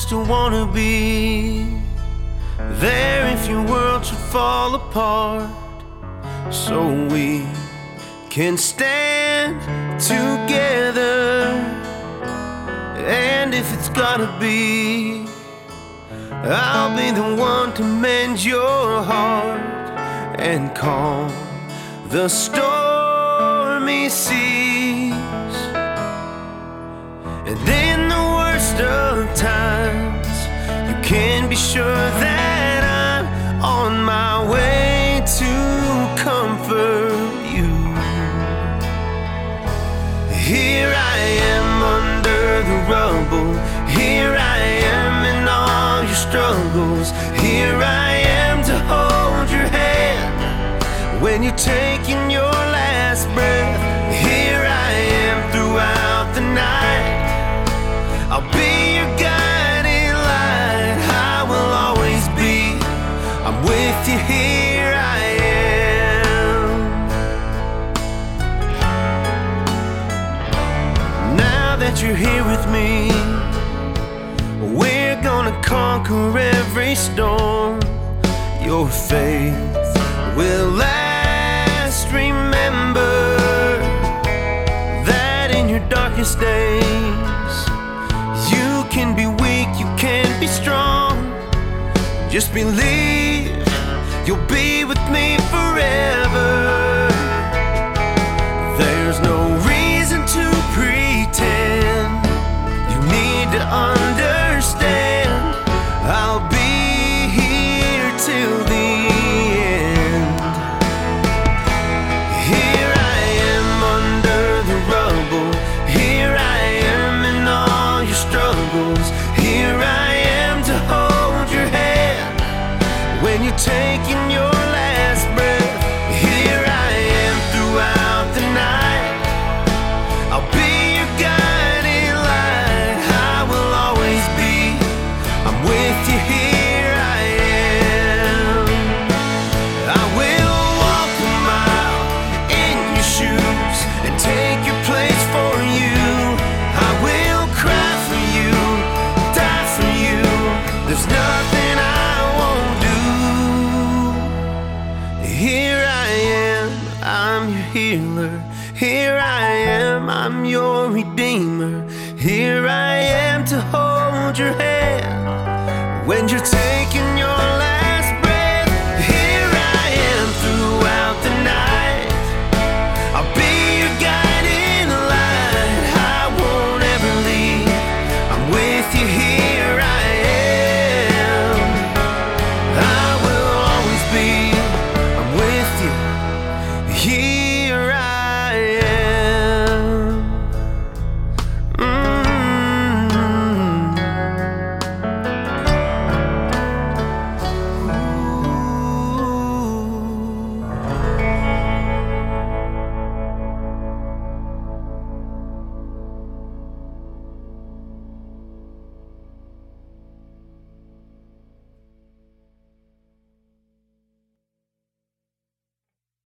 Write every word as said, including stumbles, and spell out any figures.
still wanna be there if your world should fall apart, so we can stand together. And if it's gotta be, I'll be the one to mend your heart and calm the stormy seas. And in the worst of times, you can be sure that I'm on my way to comfort you. Here I am under the rubble, here I am in all your struggles, here I am to hold your hand when you're taking your last breath. Here I am throughout the night, I'll be your guiding light. I will always be, I'm with you, here I am. Now that you're here with me, we're gonna conquer every storm. Your faith will last. Remember that in your darkest days, you can be weak, you can't be strong. Just believe you'll be with me forever. There's no reason to pretend, you need to understand. I'll be here till the end. Here I am under the rubble, here I am in all your struggles, here I am to hold your hand when you're taking your last breath. Here I am throughout the night, I'll be your guiding light. I will always be, I'm with you, here I am. I will walk a mile in your shoes and take your place for you. I will cry for you, die for you, there's nothing I won't do. Here I am, I'm your healer, here I am, I'm your redeemer. Here I am to hold your hand when you're taking your last